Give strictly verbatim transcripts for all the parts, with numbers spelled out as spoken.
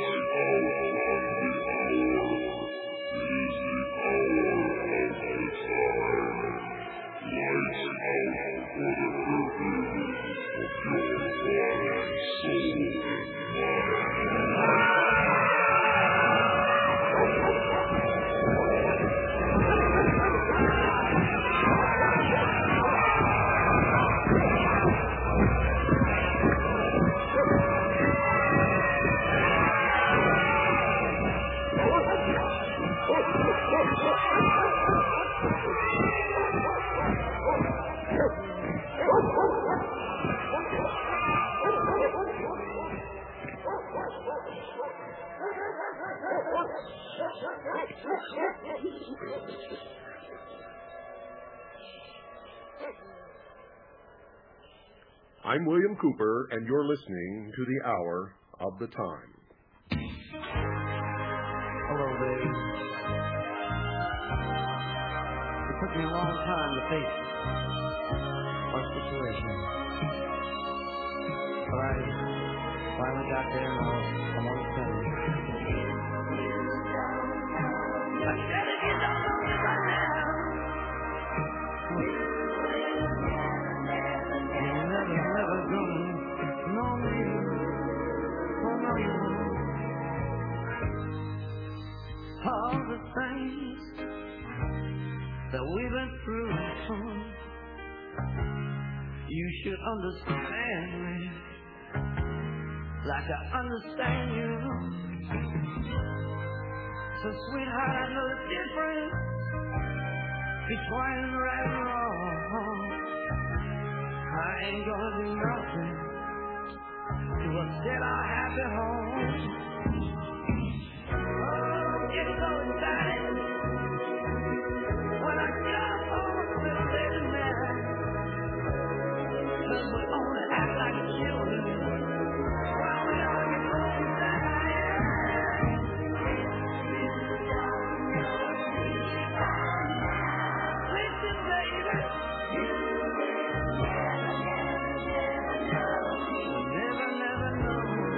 I'm William Cooper, and you're listening to The Hour of the Time. Hello, baby. It took me a long time to face our situation. But I finally got there, and I'll, I want to tell you. I said if you don't know me by now, you're never, never gonna know me. Oh, no, you won't. All the things that we've been through, you should understand me like I understand you. So sweetheart, I know the difference between right and wrong. I ain't gonna do nothing to upset our happy home. Get so excited when I jump on a little late at night, 'cause we only act like children while we argue both sides. Listen, baby, never, never know.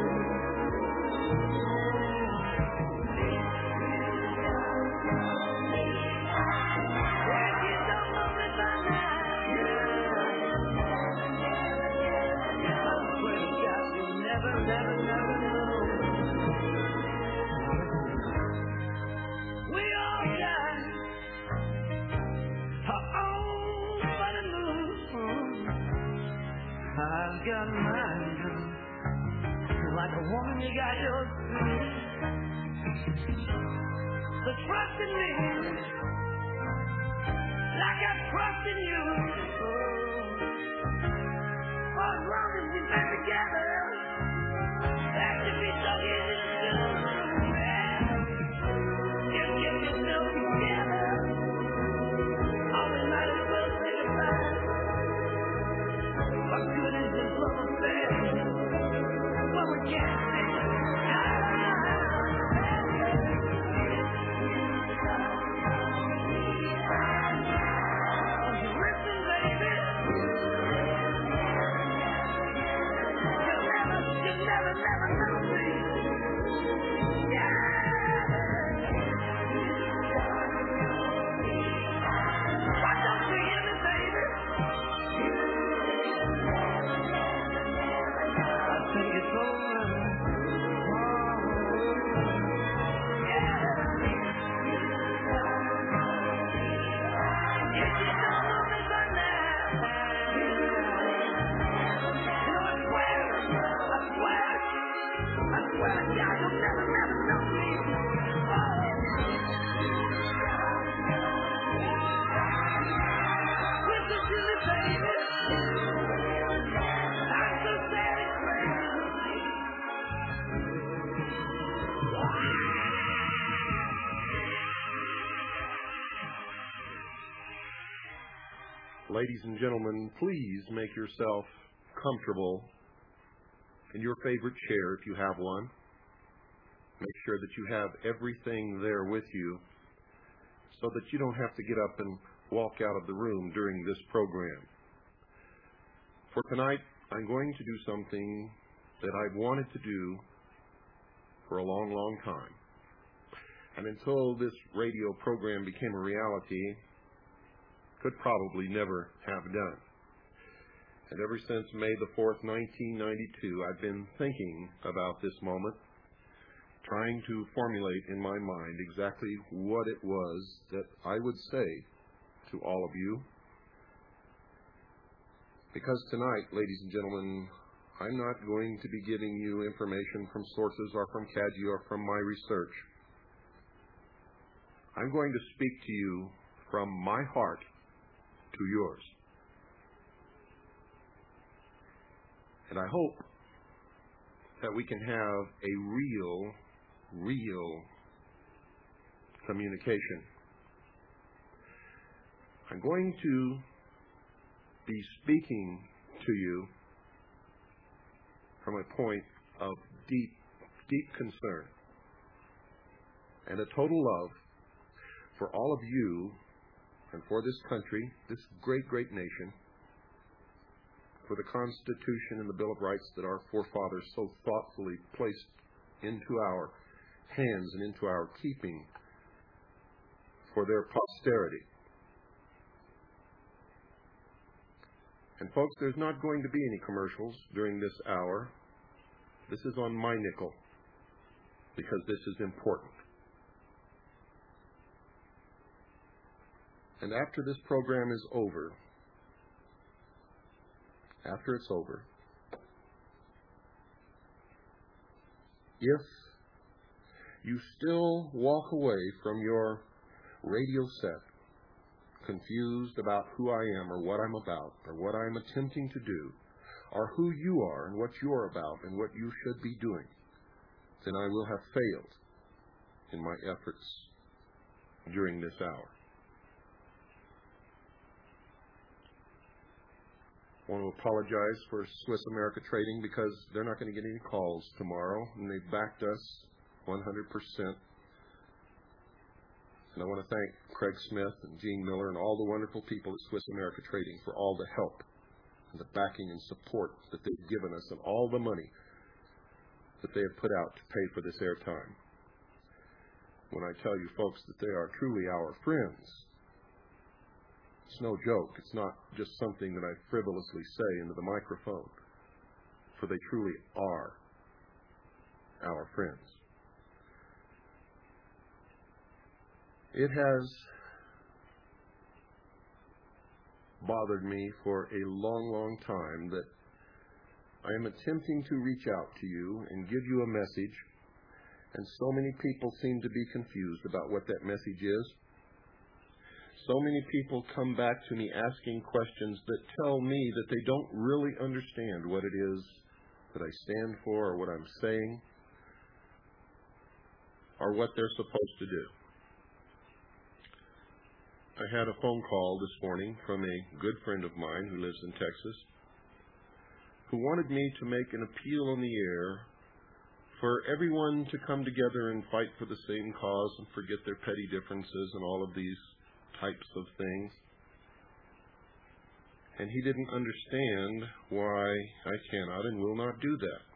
I've got mine, like a woman you got yours too. So trust in me, like I trust in you. For as long as we've been together, that should be so easy to do. Just get yourself together. All the night is well say goodbye. What good is this love affair when we can't say listen, baby, you'll never, you'll never, never know me. Yeah. Why don't you hear me, baby? Think it's over. Oh, yeah. If you don't know me by now, you know I swear, I swear, I swear to God you'll never, never know me. Oh. Listen to me, baby. I'm so sad and crazy. Ladies and gentlemen, please make yourself comfortable in your favorite chair if you have one. Make sure that you have everything there with you so that you don't have to get up and walk out of the room during this program. For tonight, I'm going to do something that I've wanted to do for a long, long time. And until this radio program became a reality, could probably never have done. And ever since May the fourth, nineteen ninety-two, I've been thinking about this moment, trying to formulate in my mind exactly what it was that I would say to all of you. Because tonight, ladies and gentlemen, I'm not going to be giving you information from sources or from C A D G or from my research. I'm going to speak to you from my heart to yours. And I hope that we can have a real, real communication. I'm going to be speaking to you from a point of deep, deep concern and a total love for all of you and for this country, this great, great nation, for the Constitution and the Bill of Rights that our forefathers so thoughtfully placed into our hands and into our keeping for their posterity. And folks, there's not going to be any commercials during this hour. This is on my nickel, because this is important. And after this program is over, after it's over, if you still walk away from your radio set confused about who I am or what I'm about or what I'm attempting to do or who you are and what you're about and what you should be doing, then I will have failed in my efforts during this hour. I want to apologize for Swiss America Trading because they're not going to get any calls tomorrow, and they backed us one hundred percent. And I want to thank Craig Smith and Gene Miller and all the wonderful people at Swiss America Trading for all the help and the backing and support that they've given us and all the money that they have put out to pay for this airtime. When I tell you folks that they are truly our friends, it's no joke. It's not just something that I frivolously say into the microphone, for they truly are our friends. It has bothered me for a long, long time that I am attempting to reach out to you and give you a message, and so many people seem to be confused about what that message is. So many people come back to me asking questions that tell me that they don't really understand what it is that I stand for or what I'm saying or what they're supposed to do. I had a phone call this morning from a good friend of mine who lives in Texas who wanted me to make an appeal on the air for everyone to come together and fight for the same cause and forget their petty differences and all of these types of things. And he didn't understand why I cannot and will not do that.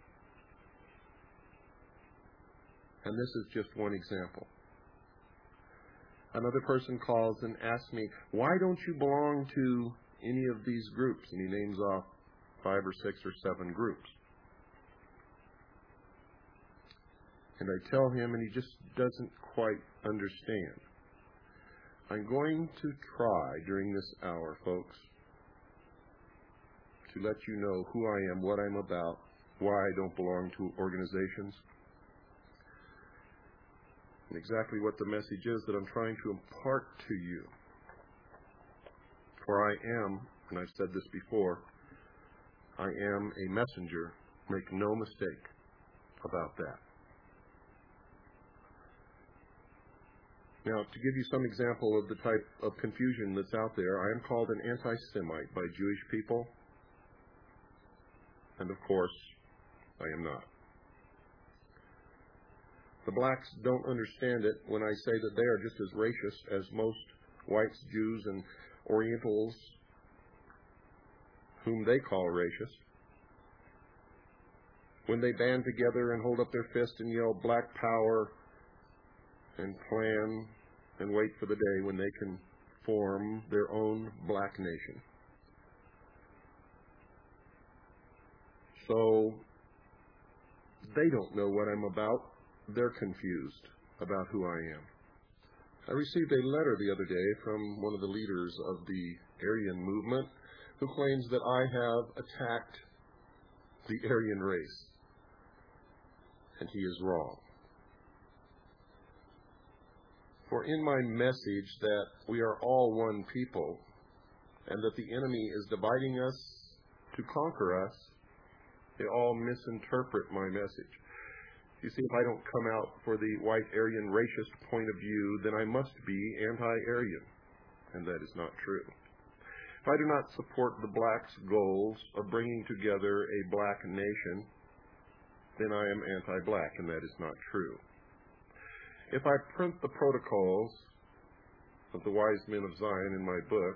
And this is just one example. Another person calls and asks me, why don't you belong to any of these groups? And he names off five or six or seven groups. And I tell him, and he just doesn't quite understand. I'm going to try during this hour, folks, to let you know who I am, what I'm about, why I don't belong to organizations, and exactly what the message is that I'm trying to impart to you. For I am, and I've said this before, I am a messenger. Make no mistake about that. Now, to give you some example of the type of confusion that's out there, I am called an anti-Semite by Jewish people, and of course, I am not. The blacks don't understand it when I say that they are just as racist as most whites, Jews, and Orientals, whom they call racist. when they band together and hold up their fist and yell black power and plan and wait for the day when they can form their own black nation. So they don't know what I'm about. They're confused about who I am. I received a letter the other day from one of the leaders of the Aryan movement who claims that I have attacked the Aryan race. And he is wrong. For in my message that we are all one people and that the enemy is dividing us to conquer us, they all misinterpret my message. You see, if I don't come out for the white Aryan racist point of view, then I must be anti-Aryan, and that is not true. If I do not support the blacks' goals of bringing together a black nation, then I am anti-black, and that is not true. If I print the protocols of the wise men of Zion in my book,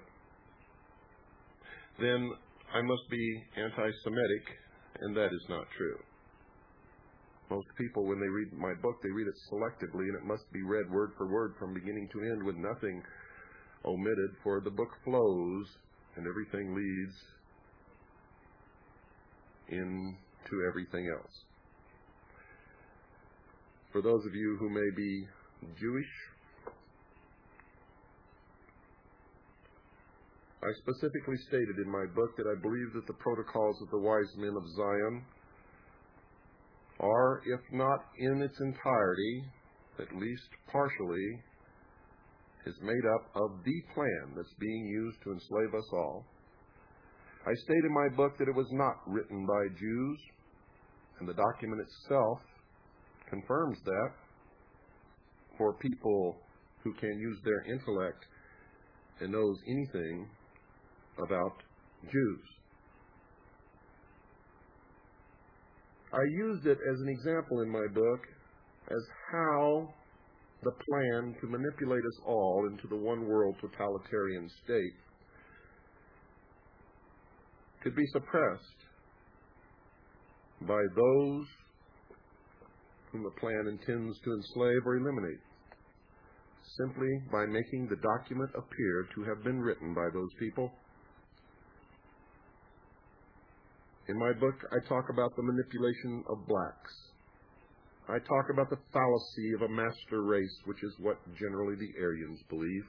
then I must be anti-Semitic, and that is not true. Most people, when they read my book, they read it selectively, and it must be read word for word from beginning to end with nothing omitted, for the book flows and everything leads into everything else. For those of you who may be Jewish, I specifically stated in my book that I believe that the protocols of the wise men of Zion are, if not in its entirety, at least partially, is made up of the plan that's being used to enslave us all. I state in my book that it was not written by Jews, and the document itself confirms that for people who can use their intellect and knows anything about Jews. I used it as an example in my book as how the plan to manipulate us all into the one-world totalitarian state could be suppressed by those whom the plan intends to enslave or eliminate, simply by making the document appear to have been written by those people. In my book, I talk about the manipulation of blacks. I talk about the fallacy of a master race, which is what generally the Aryans believe.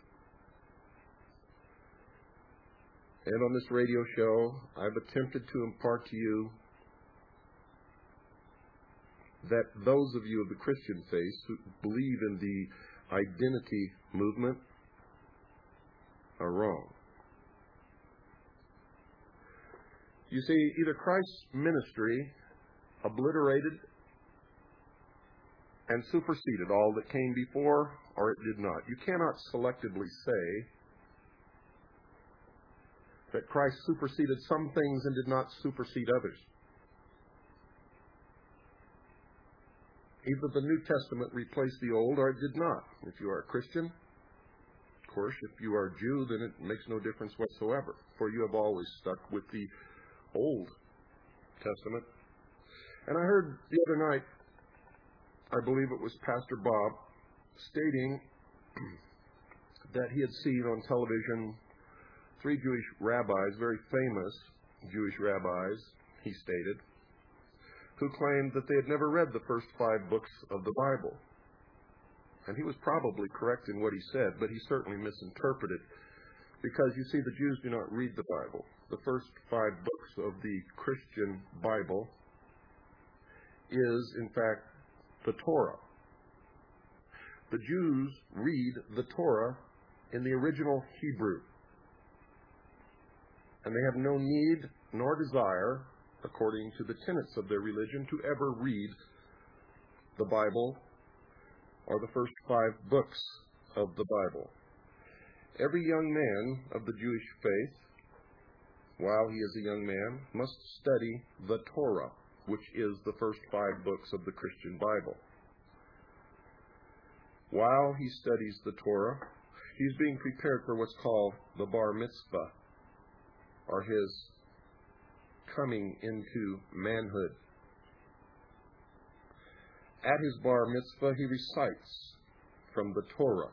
And on this radio show, I've attempted to impart to you that those of you of the Christian faith who believe in the identity movement are wrong. You see, either Christ's ministry obliterated and superseded all that came before, or it did not. You cannot selectively say that Christ superseded some things and did not supersede others. Either the New Testament replaced the Old, or it did not. If you are a Christian, of course, if you are a Jew, then it makes no difference whatsoever, for you have always stuck with the Old Testament. And I heard the other night, I believe it was Pastor Bob, stating that he had seen on television three Jewish rabbis, very famous Jewish rabbis, he stated, who claimed that they had never read the first five books of the Bible. And he was probably correct in what he said, but he certainly misinterpreted, because you see, the Jews do not read the Bible. The first five books of the Christian Bible is, in fact, the Torah. The Jews read the Torah in the original Hebrew, and they have no need nor desire, according to the tenets of their religion, to ever read the Bible or the first five books of the Bible. Every young man of the Jewish faith, while he is a young man, must study the Torah, which is the first five books of the Christian Bible. While he studies the Torah, he's being prepared for what's called the Bar Mitzvah, or his coming into manhood. at his bar mitzvah, he recites from the Torah.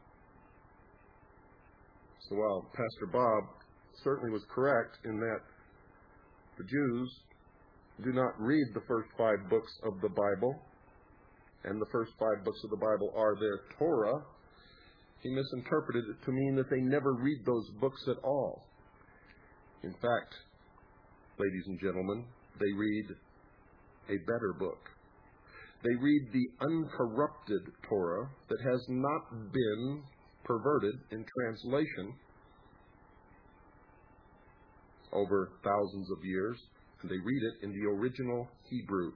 So while Pastor Bob certainly was correct in that the Jews do not read the first five books of the Bible, and the first five books of the Bible are their Torah, he misinterpreted it to mean that they never read those books at all. In fact, ladies and gentlemen, they read a better book. They read the uncorrupted Torah that has not been perverted in translation over thousands of years, and they read it in the original Hebrew.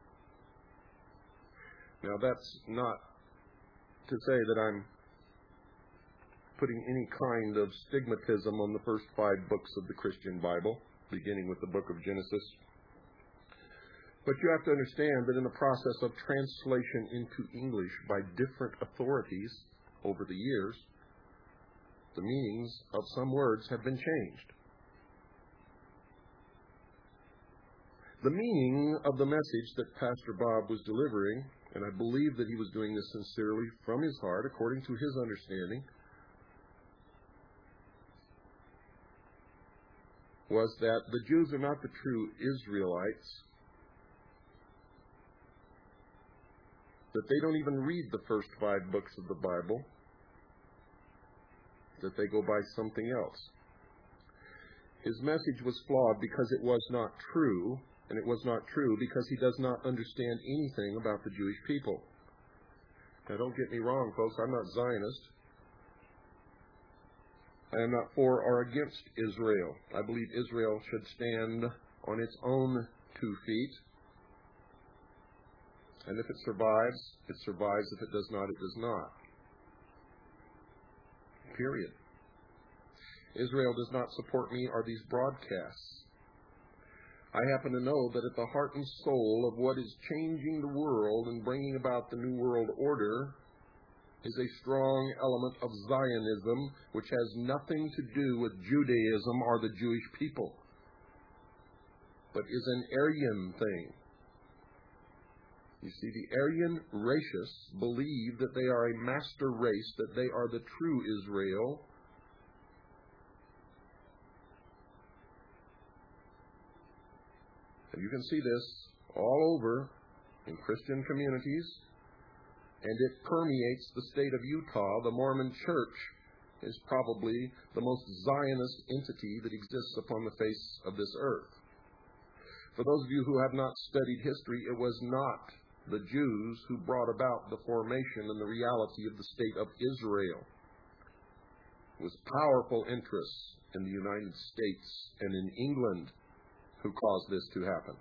Now, that's not to say that I'm putting any kind of stigmatism on the first five books of the Christian Bible, beginning with the book of Genesis. But you have to understand that in the process of translation into English by different authorities over the years, the meanings of some words have been changed. The meaning of the message that Pastor Bob was delivering, and I believe that he was doing this sincerely from his heart, according to his understanding, was that the Jews are not the true Israelites, that they don't even read the first five books of the Bible, that they go by something else. His message was flawed because it was not true, and it was not true because he does not understand anything about the Jewish people. Now, don't get me wrong, folks, I'm not Zionist. I am not for or against Israel. I believe Israel should stand on its own two feet. And if it survives, it survives. If it does not, it does not. Period. Israel does not support me or these broadcasts. I happen to know that at the heart and soul of what is changing the world and bringing about the New World Order is a strong element of Zionism, which has nothing to do with Judaism or the Jewish people, but is an Aryan thing. You see, the Aryan racists believe that they are a master race, that they are the true Israel. And you can see this all over in Christian communities, and it permeates the state of Utah. The Mormon Church is probably the most Zionist entity that exists upon the face of this earth. For those of you who have not studied history, it was not the Jews who brought about the formation and the reality of the state of Israel. It was powerful interests in the United States and in England who caused this to happen.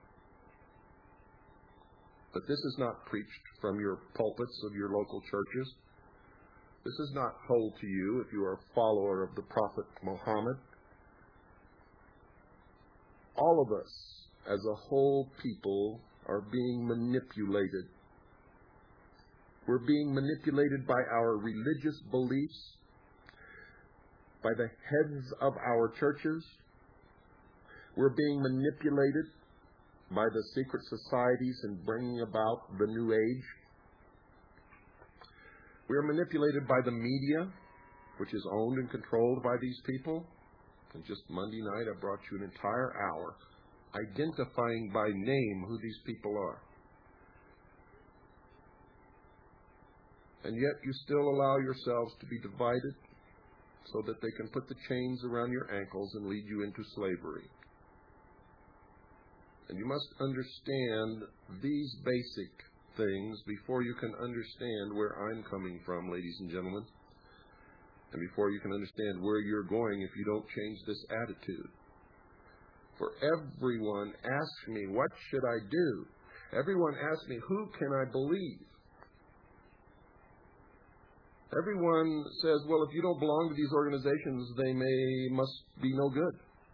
But this is not preached from your pulpits of your local churches. This is not told to you if you are a follower of the Prophet Muhammad. All of us, as a whole people, are being manipulated. We're being manipulated by our religious beliefs, by the heads of our churches. We're being manipulated by the secret societies in bringing about the New Age. We are manipulated by the media, which is owned and controlled by these people. And just Monday night, I brought you an entire hour identifying by name who these people are. And yet you still allow yourselves to be divided so that they can put the chains around your ankles and lead you into slavery. And you must understand these basic things before you can understand where I'm coming from, ladies and gentlemen, and before you can understand where you're going if you don't change this attitude. For everyone asks me, what should I do? Everyone asks me, who can I believe? Everyone says, well, if you don't belong to these organizations, they may must be no good.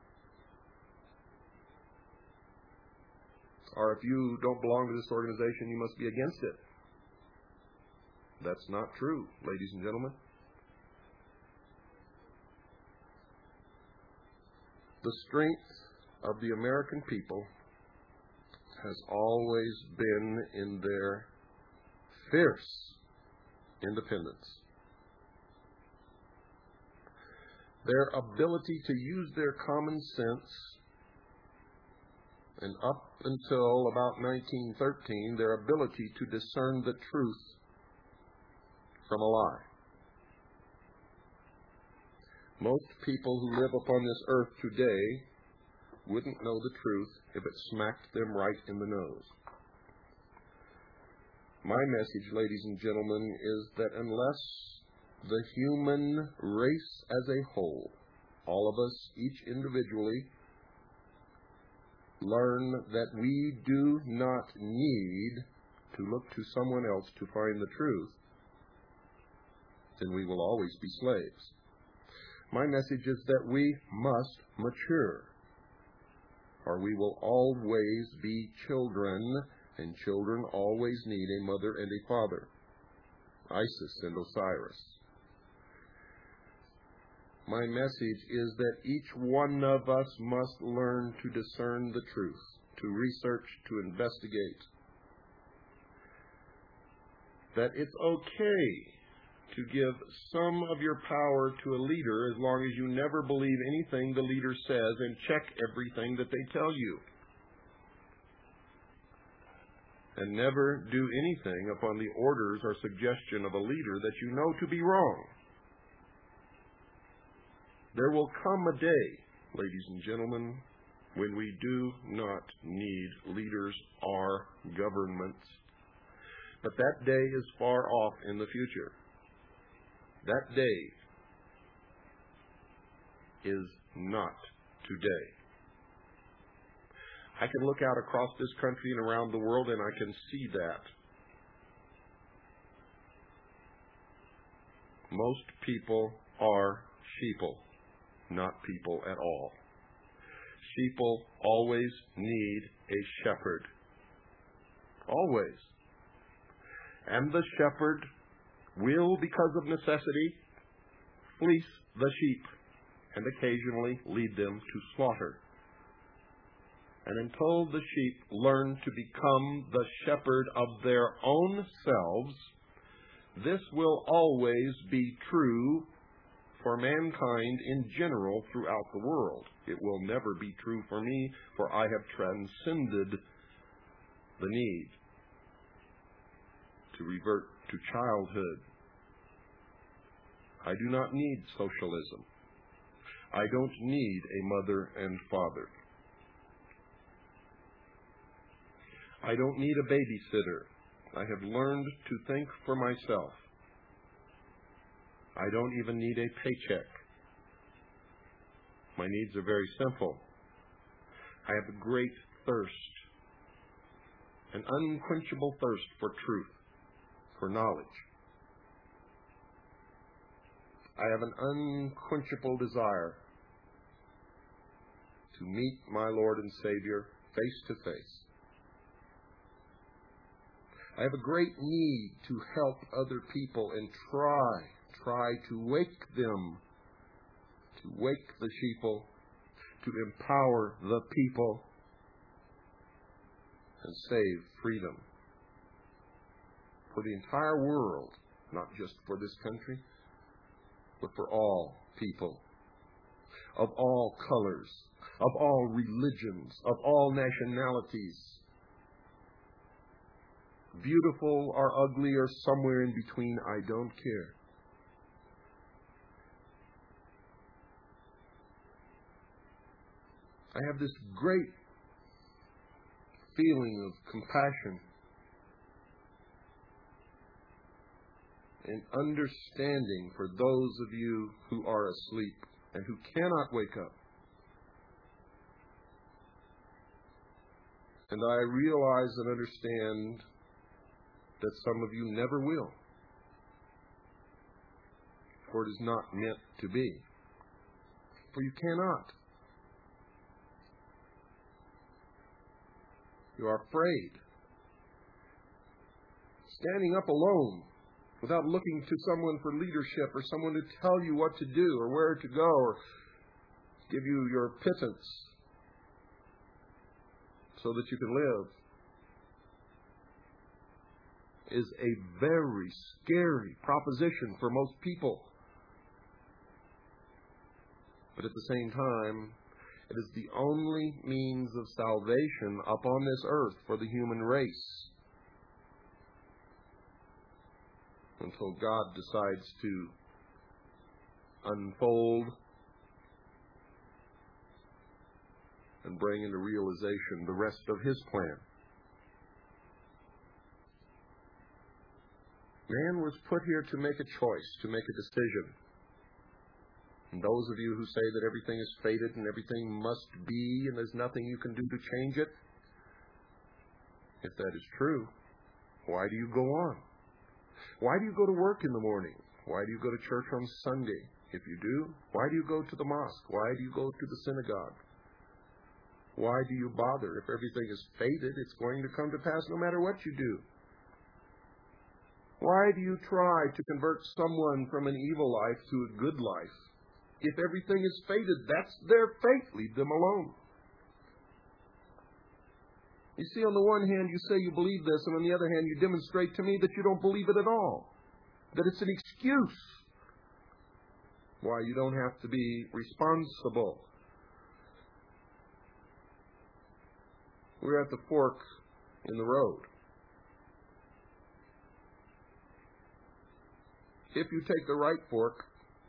Or if you don't belong to this organization, you must be against it. That's not true, ladies and gentlemen. The strength of the American people has always been in their fierce independence. Their ability to use their common sense, and up until about nineteen thirteen, their ability to discern the truth from a lie. Most people who live upon this earth today wouldn't know the truth if it smacked them right in the nose. My message, ladies and gentlemen, is that unless the human race as a whole, all of us, each individually, learn that we do not need to look to someone else to find the truth, then we will always be slaves. My message is that we must mature, or we will always be children, and children always need a mother and a father, Isis and Osiris. My message is that each one of us must learn to discern the truth, to research, to investigate. That it's okay to give some of your power to a leader as long as you never believe anything the leader says and check everything that they tell you. And never do anything upon the orders or suggestion of a leader that you know to be wrong. There will come a day, ladies and gentlemen, when we do not need leaders or governments. But that day is far off in the future. That day is not today. I can look out across this country and around the world, and I can see that. Most people are sheeple, not people at all. Sheeple always need a shepherd. Always. And the shepherd will, because of necessity, fleece the sheep and occasionally lead them to slaughter. And until the sheep learn to become the shepherd of their own selves, this will always be true for mankind in general throughout the world. It will never be true for me, for I have transcended the need to revert to childhood. I do not need socialism. I don't need a mother and father. I don't need a babysitter. I have learned to think for myself. I don't even need a paycheck. My needs are very simple. I have a great thirst, an unquenchable thirst for truth, for knowledge. I have an unquenchable desire to meet my Lord and Savior face to face. I have a great need to help other people and try, try to wake them, to wake the sheeple, to empower the people, and save freedom for the entire world, not just for this country, but for all people, of all colors, of all religions, of all nationalities, beautiful or ugly or somewhere in between, I don't care. I have this great feeling of compassion and understanding for those of you who are asleep and who cannot wake up. And I realize and understand that some of you never will, for it is not meant to be. For you cannot. You are afraid. Standing up alone without looking to someone for leadership or someone to tell you what to do or where to go or give you your pittance so that you can live. is a very scary proposition for most people. But at the same time, it is the only means of salvation upon this earth for the human race, until God decides to unfold and bring into realization the rest of His plan. Man was put here to make a choice, to make a decision. And those of you who say that everything is fated and everything must be and there's nothing you can do to change it, if that is true, why do you go on? Why do you go to work in the morning? Why do you go to church on Sunday? If you do, why do you go to the mosque? Why do you go to the synagogue? Why do you bother? If everything is fated, it's going to come to pass no matter what you do. Why do you try to convert someone from an evil life to a good life? If everything is fated, that's their fate. Leave them alone. You see, on the one hand, you say you believe this, and on the other hand, you demonstrate to me that you don't believe it at all. That it's an excuse why you don't have to be responsible. We're at the fork in the road. If you take the right fork,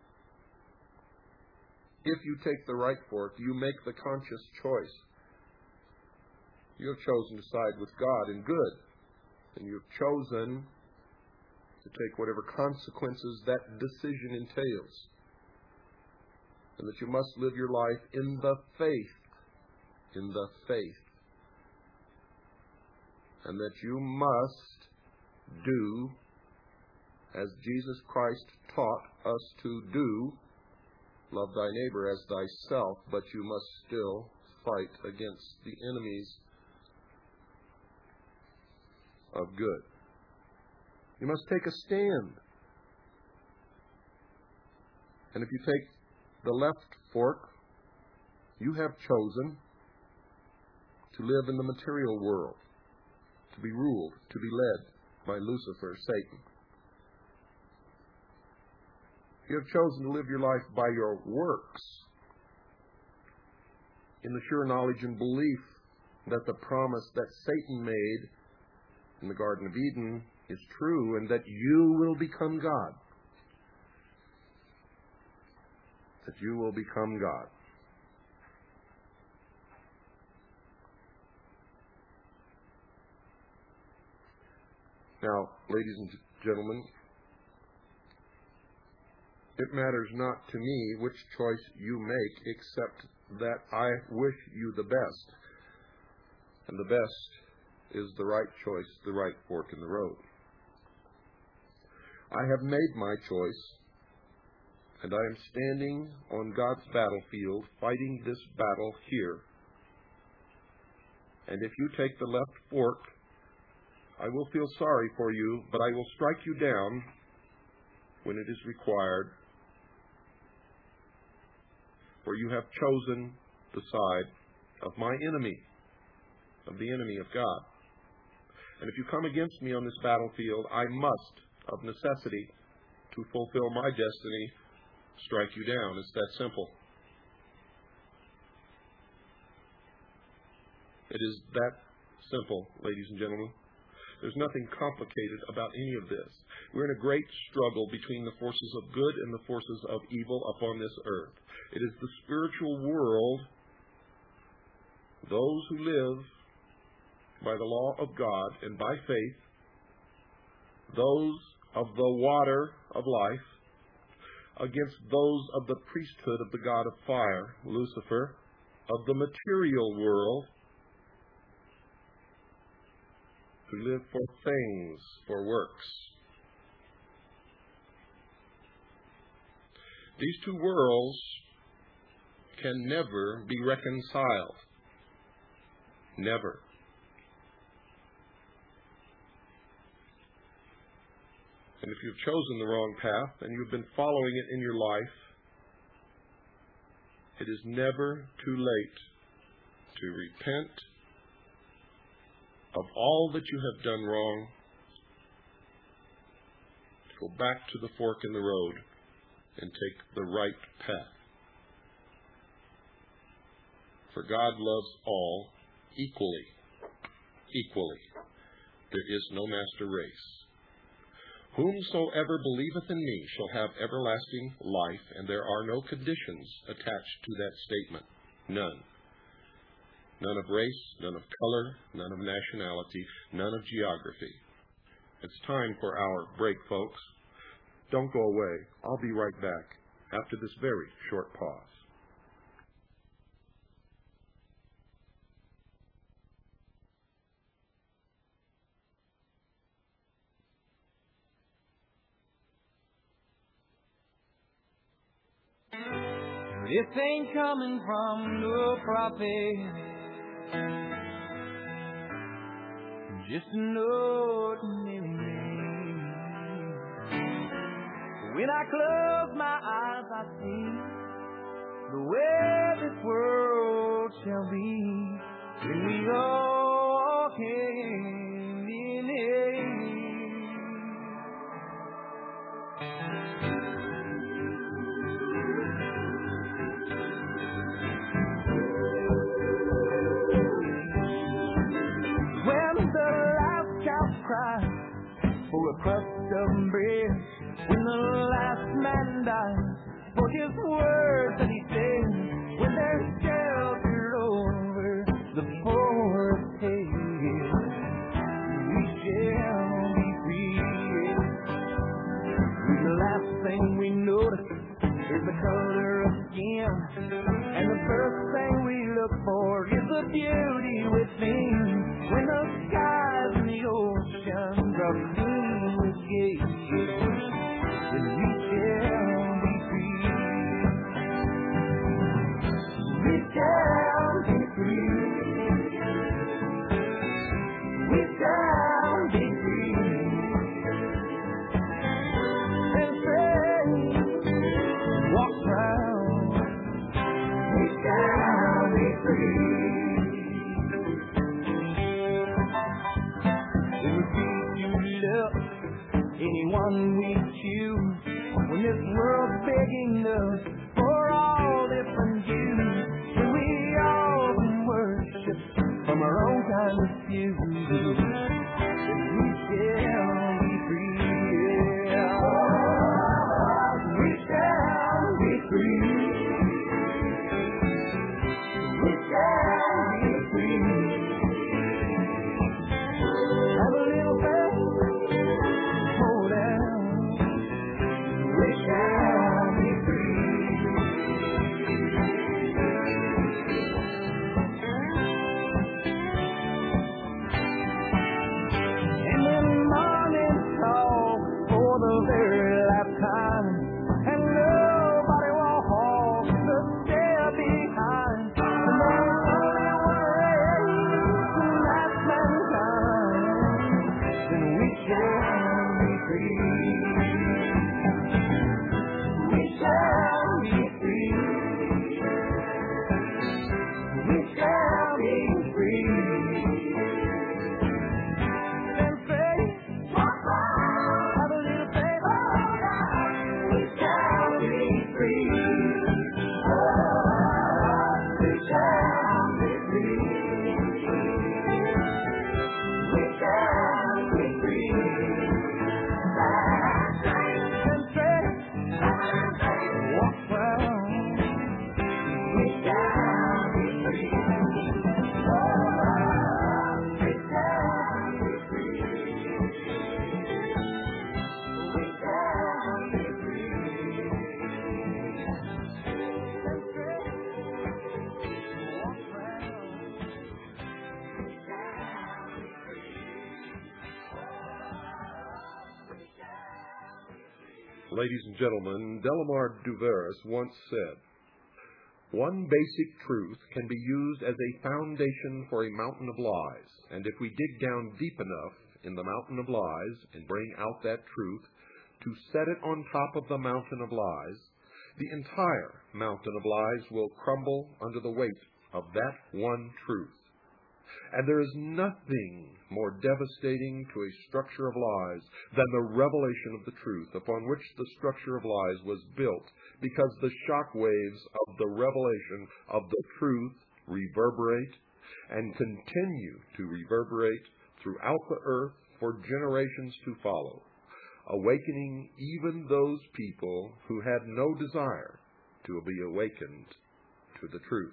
if you take the right fork, you make the conscious choice. You have chosen to side with God in good, and you have chosen to take whatever consequences that decision entails, and that you must live your life in the faith, in the faith, and that you must do as Jesus Christ taught us to do. Love thy neighbor as thyself, but you must still fight against the enemies of good. You must take a stand. And if you take the left fork, you have chosen to live in the material world, to be ruled, to be led by Lucifer, Satan. You have chosen to live your life by your works, in the sure knowledge and belief that the promise that Satan made in the Garden of Eden is true, and that you will become God. That you will become God. Now, ladies and gentlemen, it matters not to me which choice you make, except that I wish you the best. And the best is the right choice, the right fork in the road. I have made my choice, and I am standing on God's battlefield, fighting this battle here. And if you take the left fork, I will feel sorry for you, but I will strike you down when it is required. For you have chosen the side of my enemy, of the enemy of God. And if you come against me on this battlefield, I must, of necessity, to fulfill my destiny, strike you down. It's that simple. It is that simple, ladies and gentlemen. There's nothing complicated about any of this. We're in a great struggle between the forces of good and the forces of evil upon this earth. It is the spiritual world, those who live by the law of God and by faith, those of the water of life, against those of the priesthood of the God of fire, Lucifer, of the material world, who live for things, for works. These two worlds can never be reconciled. Never. And if you've chosen the wrong path and you've been following it in your life, it is never too late to repent of all that you have done wrong go back to the fork in the road and take the right path. For God loves all equally. Equally. There is no master race. Whomsoever believeth in me shall have everlasting life, and there are no conditions attached to that statement. None. None of race, none of color, none of nationality, none of geography. It's time for our break, folks. Don't go away. I'll be right back after this very short pause. This ain't coming from no prophet, just an ordinary man. When I close my eyes, I see the way this world shall be. When we all came in it. Cry for a crust of bread. When the last man dies, for his words that he said, when there's shelter over the poorest head, we shall be free. The last thing we notice is the color of skin, and the first thing we look for is the beauty within. When the skies and the oceans are clean with gauge, then we shall be free. We shall be free. We shall be free. And say, walk round. We shall be free. Anyone we choose, when this world's begging us for all different views, when we all can worship from our own kind of pews, then we shall be free. We shall be free. We shall be free. Have a little faith. Ladies and gentlemen, Delamar Duveris once said, "One basic truth can be used as a foundation for a mountain of lies, and if we dig down deep enough in the mountain of lies and bring out that truth to set it on top of the mountain of lies, the entire mountain of lies will crumble under the weight of that one truth. And there is nothing more devastating to a structure of lies than the revelation of the truth upon which the structure of lies was built, because the shock waves of the revelation of the truth reverberate and continue to reverberate throughout the earth for generations to follow, awakening even those people who had no desire to be awakened to the truth.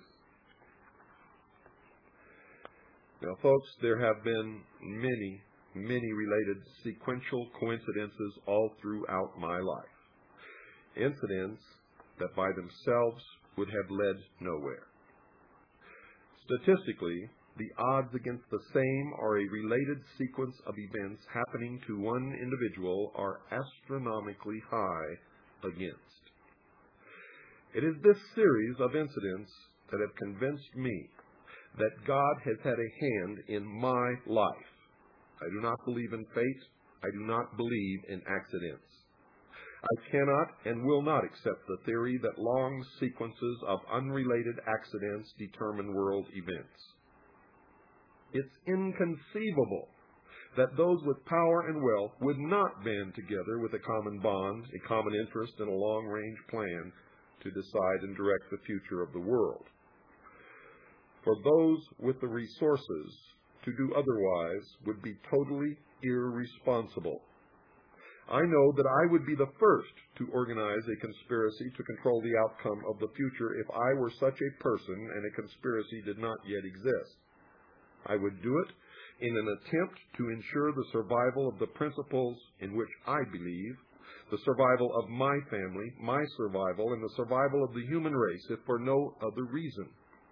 Now, folks, there have been many, many related sequential coincidences all throughout my life. Incidents that by themselves would have led nowhere. Statistically, the odds against the same or a related sequence of events happening to one individual are astronomically high against. It is this series of incidents that have convinced me that God has had a hand in my life. I do not believe in fate. I do not believe in accidents. I cannot and will not accept the theory that long sequences of unrelated accidents determine world events. It's inconceivable that those with power and wealth would not band together with a common bond, a common interest, and a long-range plan to decide and direct the future of the world. For those with the resources to do otherwise would be totally irresponsible. I know that I would be the first to organize a conspiracy to control the outcome of the future if I were such a person and a conspiracy did not yet exist. I would do it in an attempt to ensure the survival of the principles in which I believe, the survival of my family, my survival, and the survival of the human race, if for no other reason.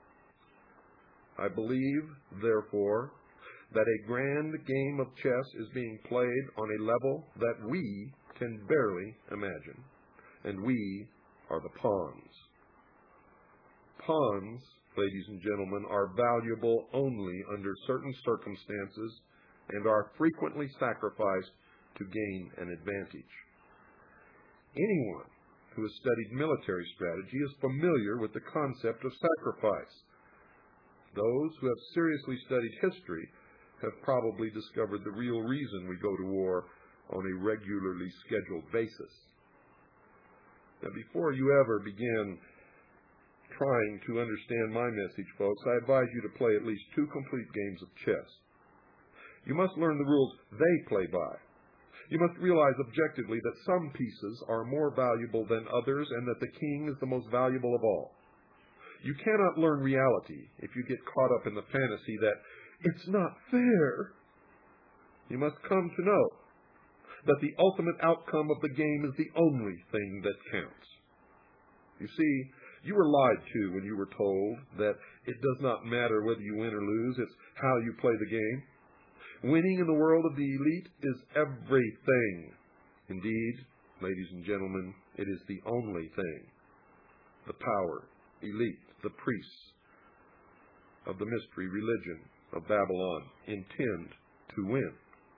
I believe, therefore, that a grand game of chess is being played on a level that we can barely imagine, and we are the pawns. Pawns, ladies and gentlemen, are valuable only under certain circumstances and are frequently sacrificed to gain an advantage. Anyone who has studied military strategy is familiar with the concept of sacrifice. Those who have seriously studied history have probably discovered the real reason we go to war on a regularly scheduled basis. Now, before you ever begin trying to understand my message, folks, I advise you to play at least two complete games of chess. You must learn the rules they play by. You must realize objectively that some pieces are more valuable than others and that the king is the most valuable of all. You cannot learn reality if you get caught up in the fantasy that it's not fair. You must come to know that the ultimate outcome of the game is the only thing that counts. You see, you were lied to when you were told that it does not matter whether you win or lose, it's how you play the game. Winning in the world of the elite is everything. Indeed, ladies and gentlemen, it is the only thing. The power, elite, the priests of the mystery religion of Babylon intend to win.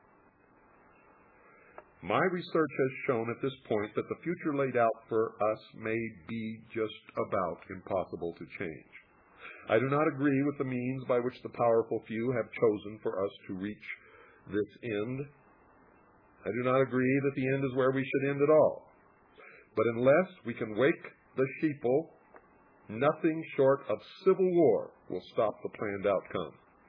My research has shown at this point that the future laid out for us may be just about impossible to change. I do not agree with the means by which the powerful few have chosen for us to reach this end. I do not agree that the end is where we should end at all. But unless we can wake the sheeple, nothing short of civil war will stop the planned outcome.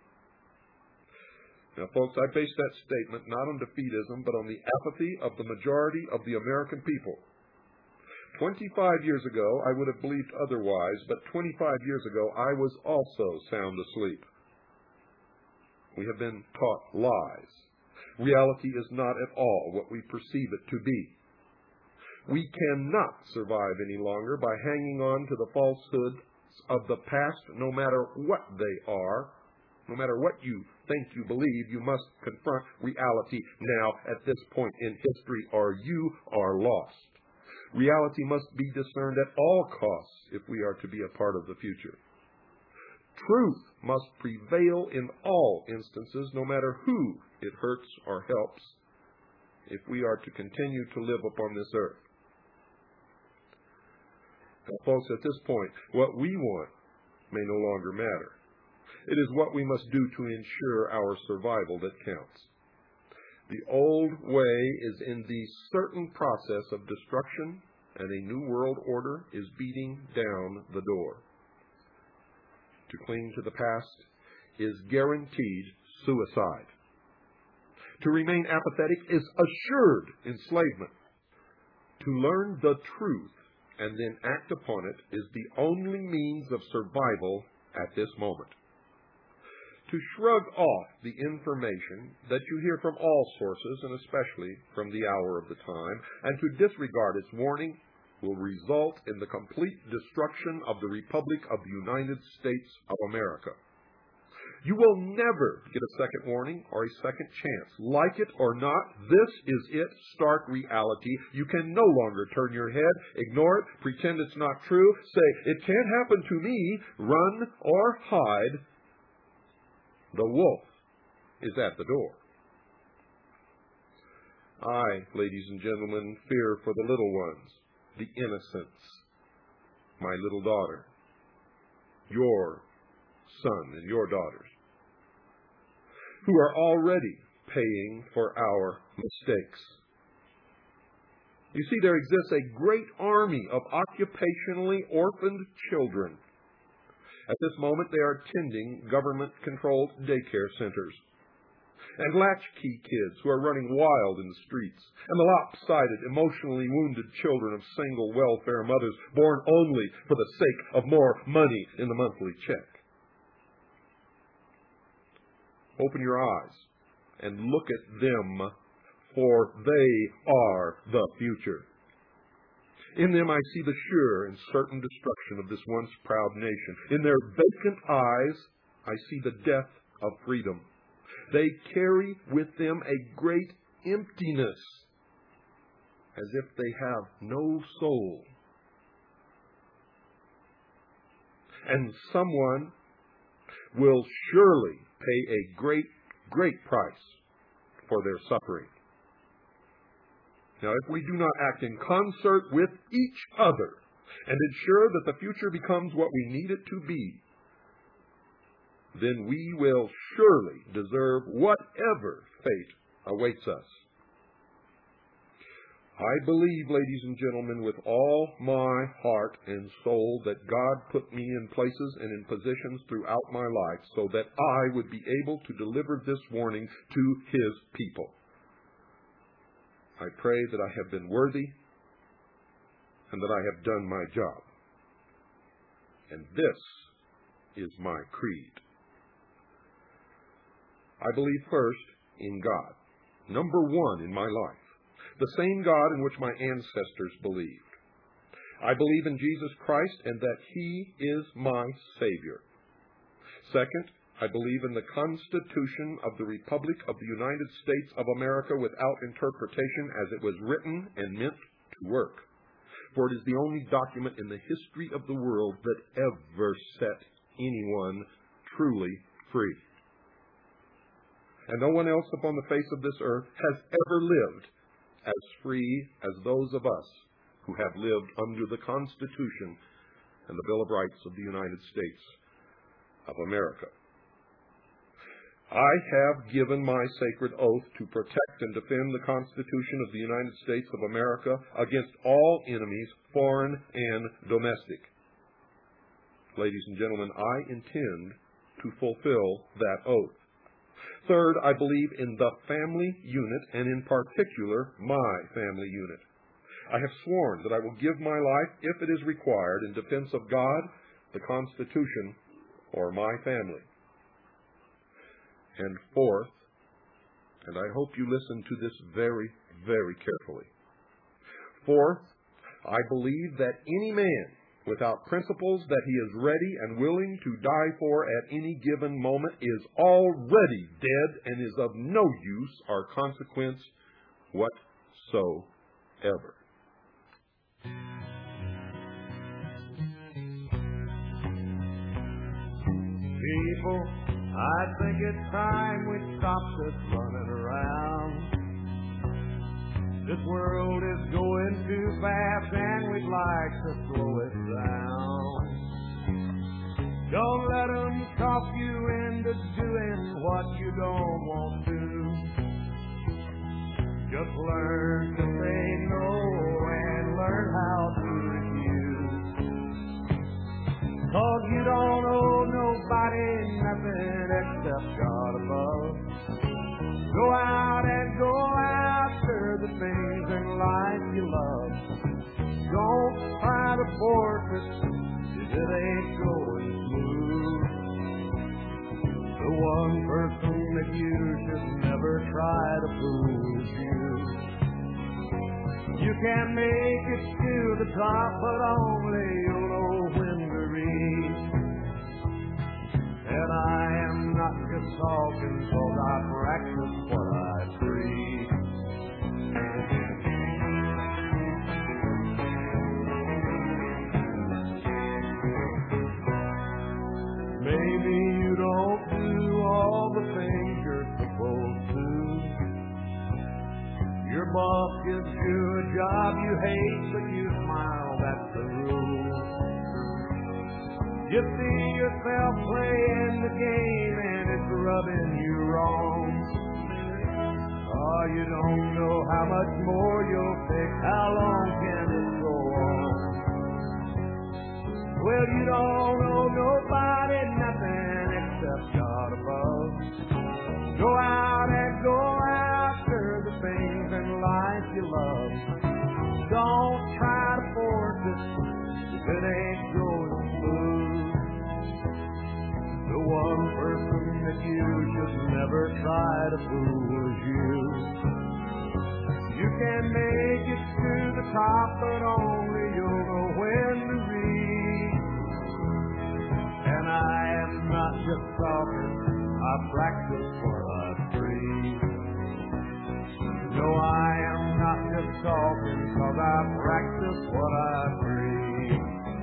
Now, folks, I base that statement not on defeatism, but on the apathy of the majority of the American people. twenty-five years ago, I would have believed otherwise, but twenty-five years ago, I was also sound asleep. We have been taught lies. Reality is not at all what we perceive it to be. We cannot survive any longer by hanging on to the falsehoods of the past, no matter what they are. No matter what you think you believe, you must confront reality now at this point in history, or you are lost. Reality must be discerned at all costs if we are to be a part of the future. Truth must prevail in all instances, no matter who it hurts or helps, if we are to continue to live upon this earth. Now, folks, at this point, what we want may no longer matter. It is what we must do to ensure our survival that counts. The old way is in the certain process of destruction, and a new world order is beating down the door. To cling to the past is guaranteed suicide. To remain apathetic is assured enslavement. To learn the truth and then act upon it is the only means of survival at this moment. To shrug off the information that you hear from all sources, and especially from the hour of the time, and to disregard its warning will result in the complete destruction of the Republic of the United States of America. You will never get a second warning or a second chance. Like it or not, this is it, stark reality. You can no longer turn your head, ignore it, pretend it's not true, say, it can't happen to me, run or hide. The wolf is at the door. I, ladies and gentlemen, fear for the little ones, the innocents, my little daughter, your son and your daughters, who are already paying for our mistakes. You see, there exists a great army of occupationally orphaned children. At this moment, they are attending government-controlled daycare centers, and latchkey kids who are running wild in the streets, and the lopsided, emotionally wounded children of single welfare mothers born only for the sake of more money in the monthly check. Open your eyes and look at them, for they are the future. In them I see the sure and certain destruction of this once proud nation. In their vacant eyes I see the death of freedom. They carry with them a great emptiness, as if they have no soul. And someone will surely pay a great, great price for their suffering. Now, if we do not act in concert with each other and ensure that the future becomes what we need it to be, then we will surely deserve whatever fate awaits us. I believe, ladies and gentlemen, with all my heart and soul that God put me in places and in positions throughout my life so that I would be able to deliver this warning to His people. I pray that I have been worthy and that I have done my job. And this is my creed. I believe first in God, number one in my life. The same God in which my ancestors believed. I believe in Jesus Christ and that He is my Savior. Second, I believe in the Constitution of the Republic of the United States of America without interpretation, as it was written and meant to work. For it is the only document in the history of the world that ever set anyone truly free. And no one else upon the face of this earth has ever lived as free as those of us who have lived under the Constitution and the Bill of Rights of the United States of America. I have given my sacred oath to protect and defend the Constitution of the United States of America against all enemies, foreign and domestic. Ladies and gentlemen, I intend to fulfill that oath. Third, I believe in the family unit, and in particular, my family unit. I have sworn that I will give my life, if it is required, in defense of God, the Constitution, or my family. And fourth, and I hope you listen to this very, very carefully. Fourth, I believe that any man without principles that he is ready and willing to die for at any given moment is already dead and is of no use or consequence whatsoever. People, I think it's time we stop this running around. This world is going too fast and we'd like to slow it down. Don't let them talk you into doing what you don't want to. Just learn to say no and learn how to refuse. Cause you don't owe nobody nothing except God above. Go out and go after the things in life you love. Don't try to force it if it ain't going smooth. The one person that you should never try to fool is you. You can make it to the top, but only you'll know when to reach. And I am not just talking, cause I practice what I preach. Maybe you don't do all the things you're supposed to. Your boss gives you a job you hate, but you smile, that's the rule. You see yourself playing the game and it's rubbing you wrong. Oh, you don't know how much more you'll take, how long can it go on? Well, you don't owe nobody nothing except God above. Go out and go after the things in life you love. Don't try to force it if it ain't going smooth. The one person that you should never try to fool is you. You can make it to the top, but only you'll know when to reach. And I am not just talking, I practice what I preach. No, I am not just talking, cause I practice what I preach.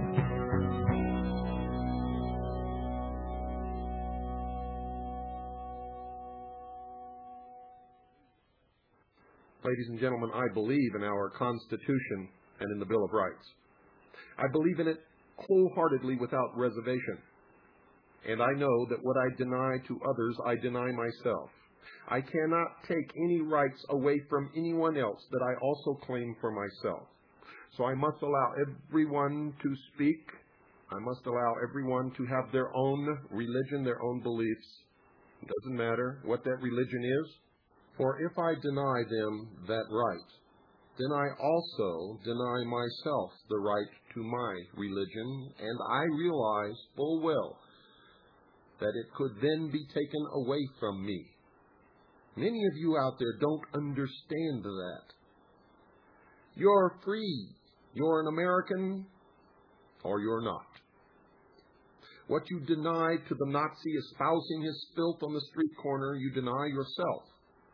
Ladies and gentlemen, I believe in our Constitution and in the Bill of Rights. I believe in it wholeheartedly without reservation. And I know that what I deny to others, I deny myself. I cannot take any rights away from anyone else that I also claim for myself. So I must allow everyone to speak. I must allow everyone to have their own religion, their own beliefs. It doesn't matter what that religion is. For if I deny them that right, then I also deny myself the right to my religion, and I realize full well that it could then be taken away from me. Many of you out there don't understand that. You're free. You're an American, or you're not. What you deny to the Nazi espousing his filth on the street corner, you deny yourself.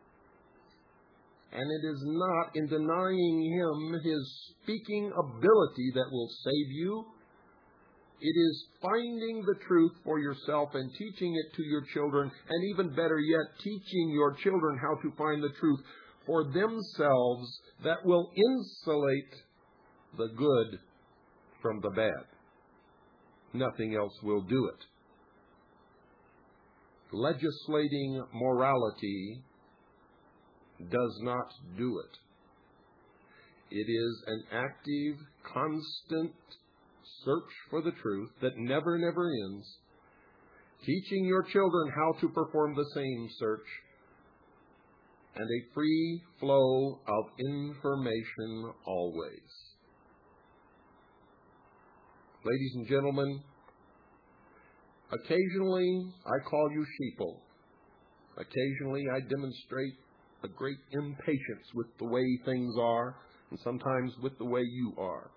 And it is not in denying him his speaking ability that will save you. It is finding the truth for yourself and teaching it to your children, and even better yet, teaching your children how to find the truth for themselves that will insulate the good from the bad. Nothing else will do it. Legislating morality does not do it. It is an active, constant search for the truth that never, never ends, teaching your children how to perform the same search, and a free flow of information always. Ladies and gentlemen, occasionally I call you sheeple. Occasionally I demonstrate a great impatience with the way things are, and sometimes with the way you are.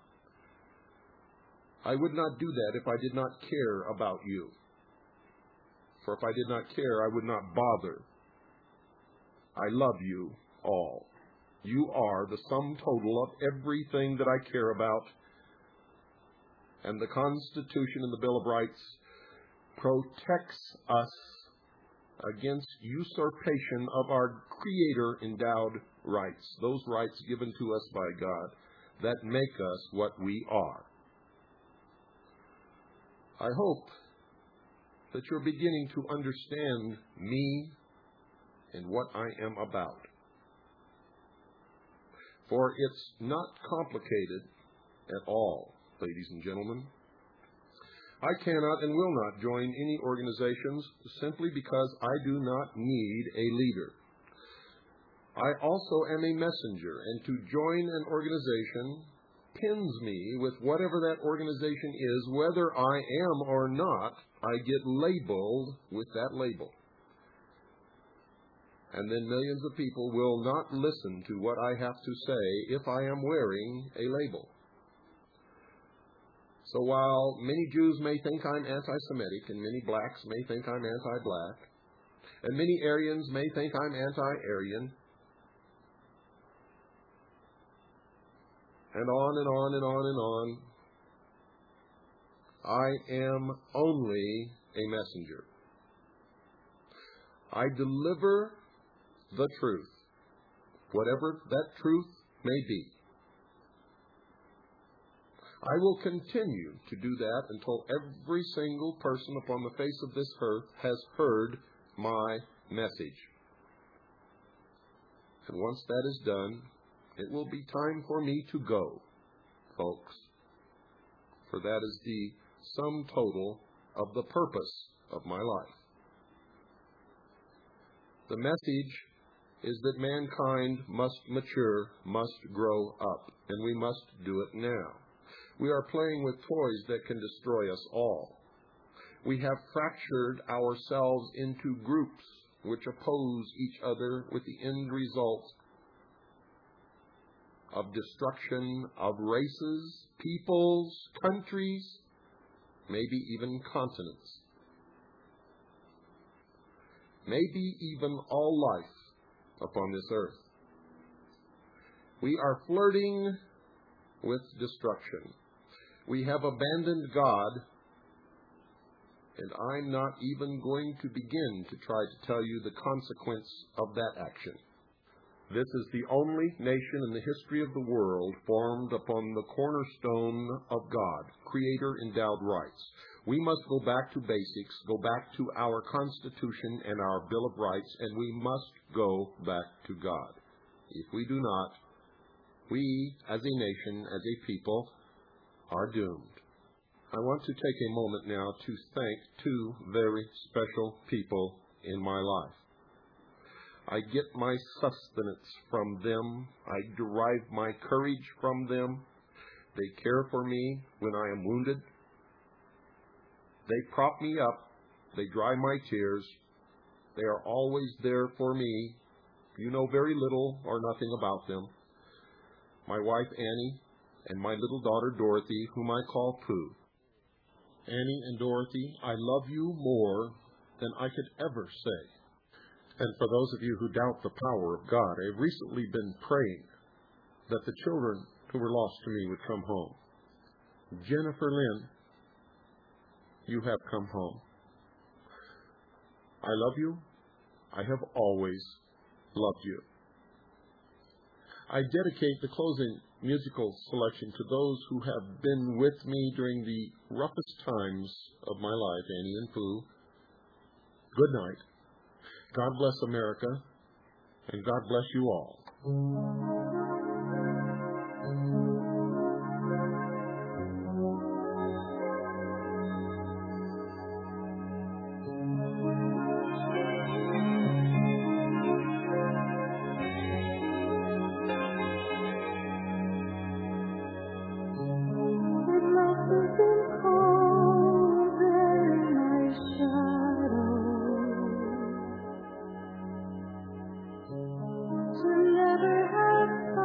I would not do that if I did not care about you. For if I did not care, I would not bother. I love you all. You are the sum total of everything that I care about. And the Constitution and the Bill of Rights protects us against usurpation of our Creator-endowed rights, those rights given to us by God that make us what we are. I hope that you're beginning to understand me and what I am about. For it's not complicated at all, ladies and gentlemen. I cannot and will not join any organizations simply because I do not need a leader. I also am a messenger, and to join an organization pins me with whatever that organization is. Whether I am or not, I get labeled with that label. And then millions of people will not listen to what I have to say if I am wearing a label. So while many Jews may think I'm anti-Semitic, and many blacks may think I'm anti-black, and many Aryans may think I'm anti-Aryan, and on and on and on and on, I am only a messenger. I deliver the truth, whatever that truth may be. I will continue to do that until every single person upon the face of this earth has heard my message. And once that is done, it will be time for me to go, folks, for that is the sum total of the purpose of my life. The message is that mankind must mature, must grow up, and we must do it now. We are playing with toys that can destroy us all. We have fractured ourselves into groups which oppose each other with the end result of destruction of races, peoples, countries, maybe even continents, maybe even all life upon this earth. We are flirting with destruction. We have abandoned God, and I'm not even going to begin to try to tell you the consequence of that action. This is the only nation in the history of the world formed upon the cornerstone of God, Creator-endowed rights. We must go back to basics, go back to our Constitution and our Bill of Rights, and we must go back to God. If we do not, we, as a nation, as a people, are doomed. I want to take a moment now to thank two very special people in my life. I get my sustenance from them. I derive my courage from them. They care for me when I am wounded. They prop me up. They dry my tears. They are always there for me. You know very little or nothing about them. My wife, Annie, and my little daughter, Dorothy, whom I call Pooh. Annie and Dorothy, I love you more than I could ever say. And for those of you who doubt the power of God, I've recently been praying that the children who were lost to me would come home. Jennifer Lynn, you have come home. I love you. I have always loved you. I dedicate the closing musical selection to those who have been with me during the roughest times of my life, Annie and Pooh. Good night. God bless America, and God bless you all. To never have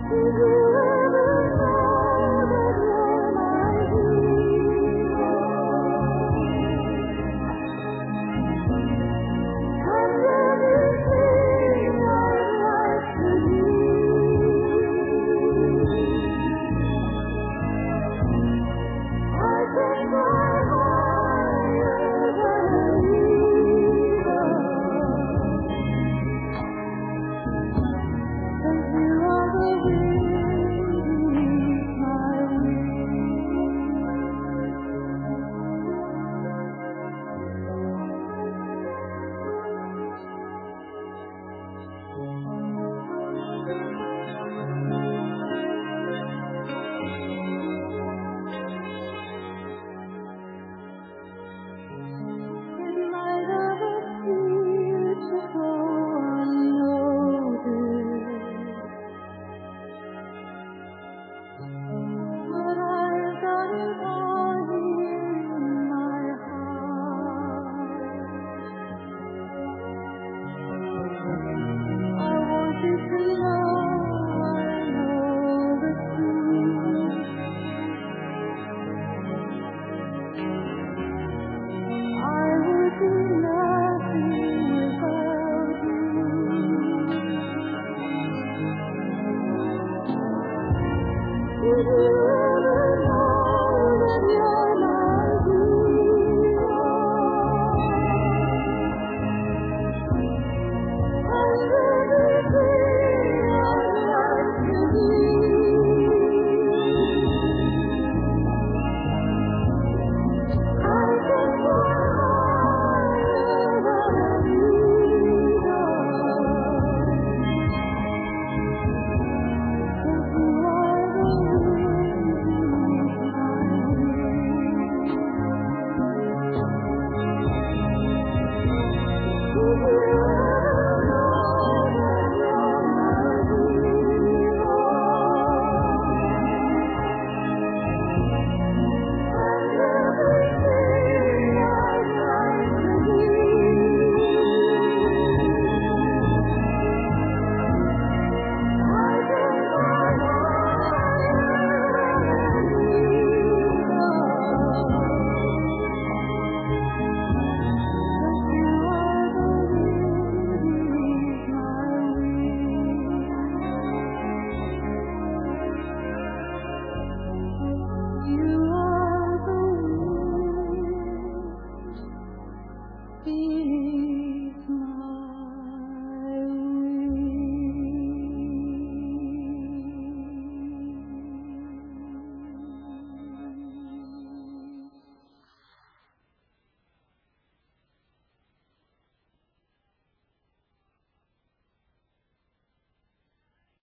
You